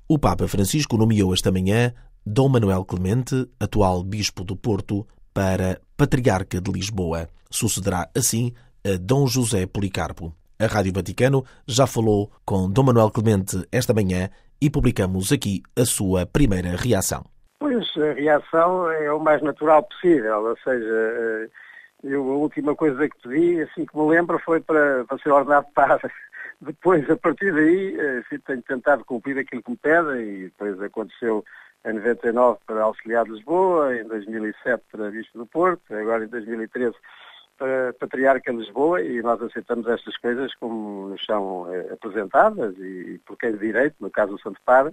O Papa Francisco nomeou esta manhã Dom Manuel Clemente, atual Bispo do Porto, para Patriarca de Lisboa. Sucederá assim a Dom José Policarpo. A Rádio Vaticano já falou com Dom Manuel Clemente esta manhã e publicamos aqui a sua primeira reação. Pois, a reação é o mais natural possível, ou seja, a última coisa que pedi, assim que me lembro, foi para ser ordenado padre. Depois, a partir daí, tenho tentado cumprir aquilo que me pedem e depois aconteceu em 99 para Auxiliar de Lisboa, em 2007 para Bispo do Porto, agora em 2013 para Patriarca de Lisboa, e nós aceitamos estas coisas como nos são apresentadas e por quem de direito, no caso do Santo Padre,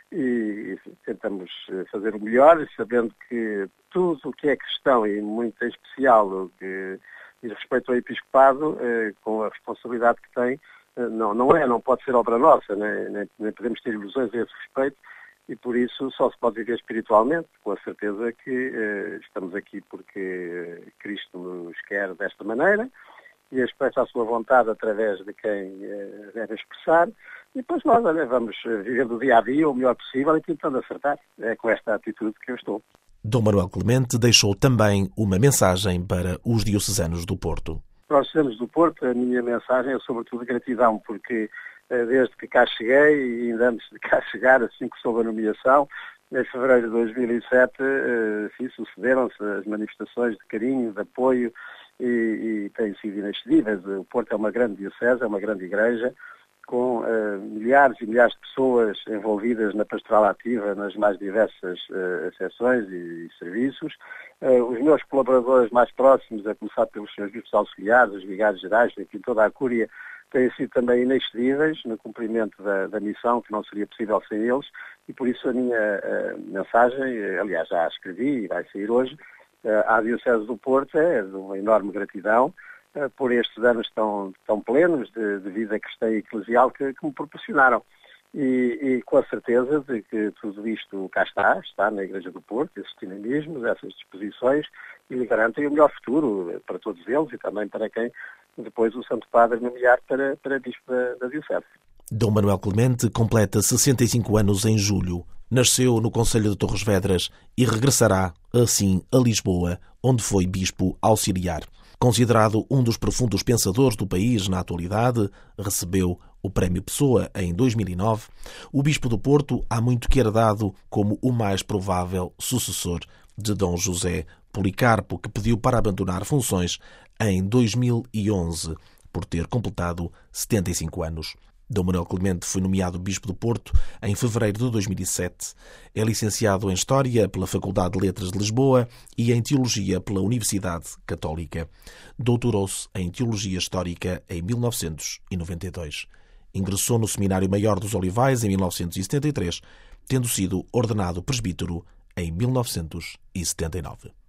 e tentamos fazer o melhor, sabendo que tudo o que é cristão e muito em especial o que diz respeito ao episcopado, com a responsabilidade que tem, não pode ser obra nossa, nem podemos ter ilusões a esse respeito, e por isso só se pode viver espiritualmente, com a certeza que estamos aqui porque Cristo nos quer desta maneira e expressa a sua vontade através de quem deve expressar, e depois nós vamos vivendo o dia a dia o melhor possível e tentando acertar. É com esta atitude que eu estou. Dom Manuel Clemente deixou também uma mensagem para os diocesanos do Porto. Para os diocesanos do Porto, a minha mensagem é sobretudo gratidão, porque desde que cá cheguei e ainda antes de cá chegar, assim que soube a nomeação, em fevereiro de 2007, sucederam-se as manifestações de carinho, de apoio e têm sido inexcedíveis. O Porto é uma grande diocese, é uma grande igreja, com milhares e milhares de pessoas envolvidas na pastoral ativa, nas mais diversas seções e serviços. Os meus colaboradores mais próximos, a começar pelos senhores bispos auxiliares, os vigários gerais, enfim, toda a cúria, têm sido também inexcedíveis no cumprimento da missão, que não seria possível sem eles, e por isso a minha mensagem, aliás, já a escrevi e vai sair hoje, à Diocese do Porto é de uma enorme gratidão por estes anos tão plenos de vida cristã e eclesial que me proporcionaram. E com a certeza de que tudo isto cá está na Igreja do Porto, esses dinamismos, essas disposições, e lhe garantem o melhor futuro para todos eles e também para quem depois o Santo Padre nomear para Bispo da Diocese. Dom Manuel Clemente completa 65 anos em julho. Nasceu no concelho de Torres Vedras e regressará, assim, a Lisboa, onde foi Bispo auxiliar. Considerado um dos profundos pensadores do país na atualidade, recebeu o Prémio Pessoa em 2009, o Bispo do Porto há muito que era dado como o mais provável sucessor de Dom José Policarpo, que pediu para abandonar funções em 2011, por ter completado 75 anos. Dom Manuel Clemente foi nomeado Bispo do Porto em fevereiro de 2007. É licenciado em História pela Faculdade de Letras de Lisboa e em Teologia pela Universidade Católica. Doutorou-se em Teologia Histórica em 1992. Ingressou no Seminário Maior dos Olivais em 1973, tendo sido ordenado presbítero em 1979.